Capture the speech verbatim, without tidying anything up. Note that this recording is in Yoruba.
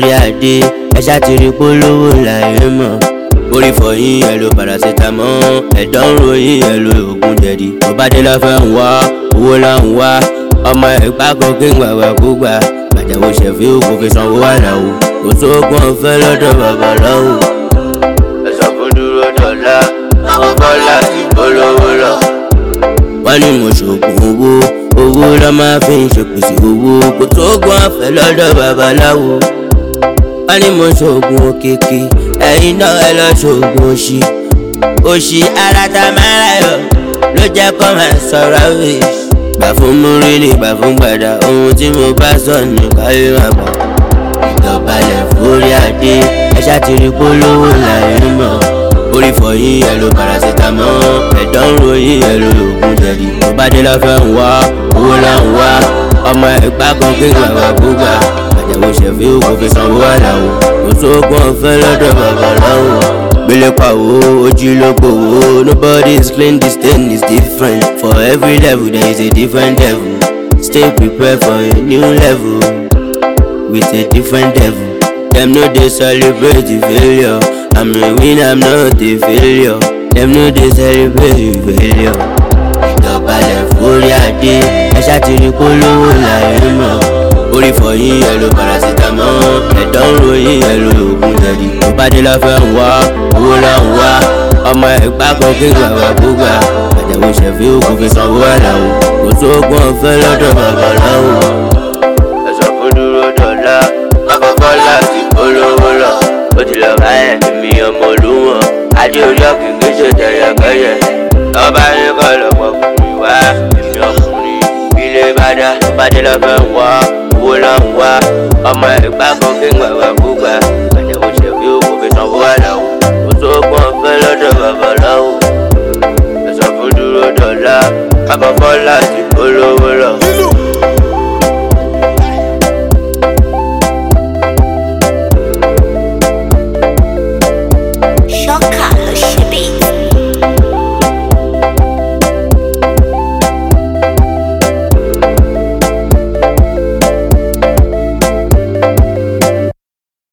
forí adé ẹ ṣàtìrí polówó láyé mọ̀. Orí fọyín ẹ lo paracetamol, ẹ̀dọ̀ ń ròyìn ẹ lo oògùn jẹ̀dí. Ọba dé la fẹ́ ń wá owó là ń wá ọmọ ẹ̀gbá kan kí n gbàgbà kó gbà. Àjàwó ṣẹ̀fí òkú fi sanwó àlàó kò sóògùn ọ̀fẹ́ lọ́dọ̀ babaláwo. Ẹ̀sọ́ fún dúró dọ̀la àwọn bọ́lá ti polówó lọ. Wọ́n ní mo ṣògùn owó owó lọ́ máa fi ń ṣèpèsè owó kò sóògùn ọ̀fẹ́ lọ́dọ̀ babaláwo. Wọ́n ní mo ṣògùn òkèké ẹ̀yin náà ẹ lọ ṣògùn òṣì. Òṣì ara ta máa ráyọ̀ ló jẹ́ kó máa sọ̀rọ̀ wíṣ. Gbà fún múrí ni gbà fún gbàdá ohun tí mo bá sọ ní káyé máa gbà. Ìdọ̀balẹ̀ forí adé ẹ ṣàtìrí polówó láyé mọ̀. Orí fọyín ẹ lo paracetamol, ẹ̀dọ̀ ń ròyìn ẹ lo oògùn jẹ̀dí. Ọba dé la fẹ́ ń wá owó là ń wá ọmọ ẹ̀gbá kan kí n gbàgbà kó gbà. Àjàwó ṣẹ̀fí òkú fi sanwó àlàó kò sóògùn ọ̀fẹ́ lọ́dọ̀ babaláwo. Gbélé pàwó ojú ló gbòwó, nobody is clean, this thing is different. For every level there is a different devil. Stay prepared for a new level with a different devil. Them no dey celebrate the failure, I'm a winner, I'm not a failure. Them no dey celebrate the failure. Ìdọ̀balẹ̀ forí adé ẹ ṣàtìrí polówó láyé mọ̀. Orí fọyín ẹ lo paracetamol, ẹ̀dọ̀ ń ròyìn ẹ lo oògùn jẹ̀dí. Ọba dé la fẹ́ ń wá owó là ń wá ọmọ ẹ̀gbá kan kí n gbàgbà kó gbà. Àjàwó ṣẹ̀fí òkú fi sanwó àlàó kò sóògùn ọ̀fẹ́ lọ́dọ̀ babaláwo. Ẹ̀sọ́ fún dúró dọ̀la àkọ́kọ́ láti polówó lọ. Ó ti lọ bá ẹ̀ mi ọmọ olúwọ̀n adé orí ọ̀kìnkì ṣe tẹ̀yẹ̀kẹ́yẹ̀. Ọba ní kọ́ lọ́pọ̀ fún mi wá èmi ọkùnrin ilé bá dá. Ọba dé la fẹ́ ń wá owó là ń wá ọmọ ẹ̀gbá kan kí n gbàgbà kó gbà. Àjàwó ṣẹ̀fí òkú fi sanwó àlàó